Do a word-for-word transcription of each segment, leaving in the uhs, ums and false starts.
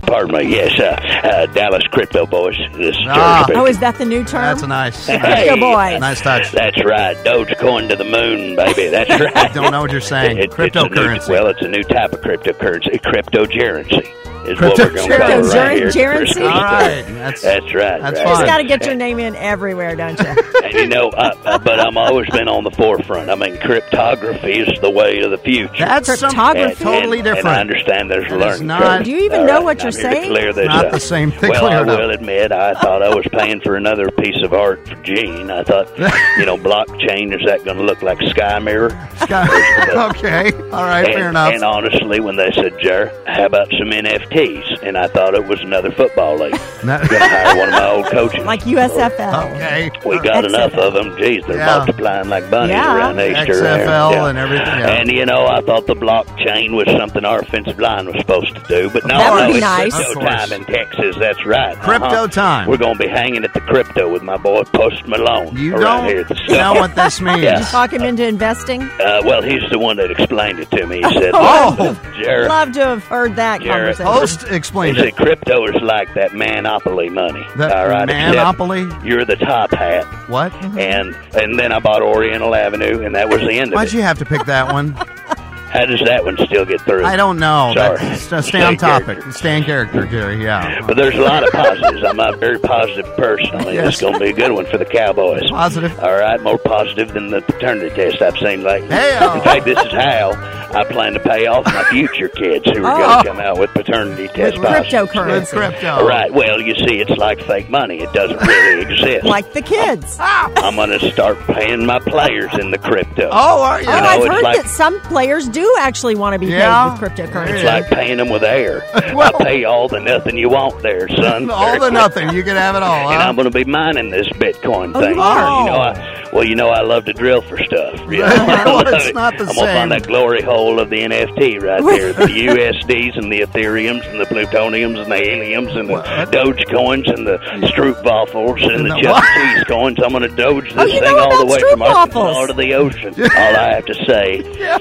pardon me. Yes, uh, uh, Dallas Crypto Boys. This is Ah. Jerry Oh, is that the new term? That's a nice. Crypto Boys. Nice touch. That's right. Dogecoin to the moon, baby. That's right. I don't know what you're saying. It- it's a new- Cryptocurrency. well, it's a new type of cryptocurrency. Cryptocurrency is Crypto- what we're going to call it right here. Cryptocurrency? Chris. All right. That's, That's right. That's right. You just fine. got to get your name in everywhere, don't you? And you know, uh, uh, but I'm always been on the forefront. I mean, cryptography is the way of the future. That's something Cryptography. totally and, different. And I understand there's a That is learning not- curve. Do you even All know right, what you're I'm here to saying? Clear this Not up. the same thing. Well, Clear I it up. will admit, I thought I was paying for another piece of art for Gene. I thought, you know, blockchain, is that going to look like Sky Mirror? Okay. All right. and, Fair enough. And honestly, when they said, Jer, how about some N F Ts? And I thought it was another football league. No- Going to hire one of my old coaches. Like U S F L. okay. We got X F L. enough of them. Geez, they're Yeah. multiplying like bunnies Yeah. around Easter. X F L Yeah. and everything. Yeah. And, you know, I thought the blockchain was something our offensive line was supposed to do. But no, That would no, be it's nice. crypto Of course. time in Texas. That's right. Crypto Uh-huh. time. We're going to be hanging at the crypto with my boy Post Malone You around don't here at the know Star. what this means. Yeah. Talk him into investing. Uh, well, he's the one that explained it to me. He said, Oh. Jared, Love to have heard that Jared. conversation. Host he explained said it. crypto is like that monopoly money. The all right, except monopoly? You're the top hat. What? And and then I bought Oriental Avenue, and that was the end of Why'd it. you have to pick that one? How does that one still get through? I don't know. Sorry. That's, uh, stay on Stay topic. character. Stay in character, Jerry. Yeah. But there's a lot of positives. I'm a very positive person. I mean, Yes. it's going to be a good one for the Cowboys. Positive. All right, more positive than the paternity test I've seen lately. Hey-o. In fact, this is how I plan to pay off my future kids who are Oh. going to come out with paternity test With positives. With cryptocurrency. crypto. Right. Well, you see, it's like fake money. It doesn't really exist. Like the kids. I'm going to start paying my players in the crypto. Oh, are you? Oh, know, I've it's heard like- that some players do actually want to be Yeah. paid with cryptocurrency. It's like paying them with air. Well- I pay all the nothing you want there, son. all the nothing. You can have it all. And Huh? I'm going to be mining this Bitcoin Oh, thing. you are? You know, I, well, you know, I love to drill for stuff. You know? Well, I love it's it. not the I'm going to same. find that glory hole of the N F T right there. The U S Ds and the Ethereums and the Plutoniums and the Heliums and the What? Doge coins and the Stroopwafels and And the the Chuck what? E. Cheese coins. I'm going to doge this Oh, you thing know all the about way from Arkansas Stroopwafels. to the ocean. All I have to say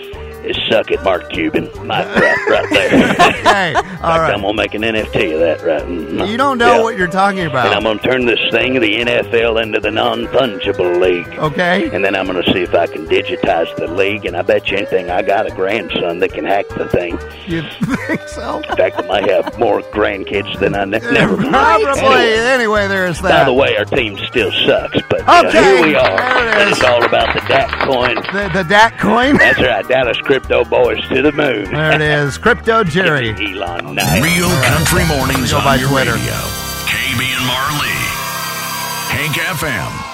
is suck it, Mark Cuban. Mic drop right there. Okay. All I'm right. going to make an N F T of that right now. You don't know Yeah. what you're talking And I'm about. going to turn this thing, the N F L, into the non-fungible league. Okay. And then I'm going to see if I can digitize the league. And I bet you anything, I got a grandson that can hack the thing. You think so? In fact, I might have more grandkids than I ne- never mind. Probably. Anyway, there's By that. the way, our team still sucks, but you know, Okay, here we are. there it And is. it's all about the D A C coin. The, the D A C coin. That's right, Dallas Crypto Boys to the moon. There it is. Crypto Jerry. Elon Knight. Real Country Mornings Go by on your Twitter. radio. K B and Marley. Hank F M.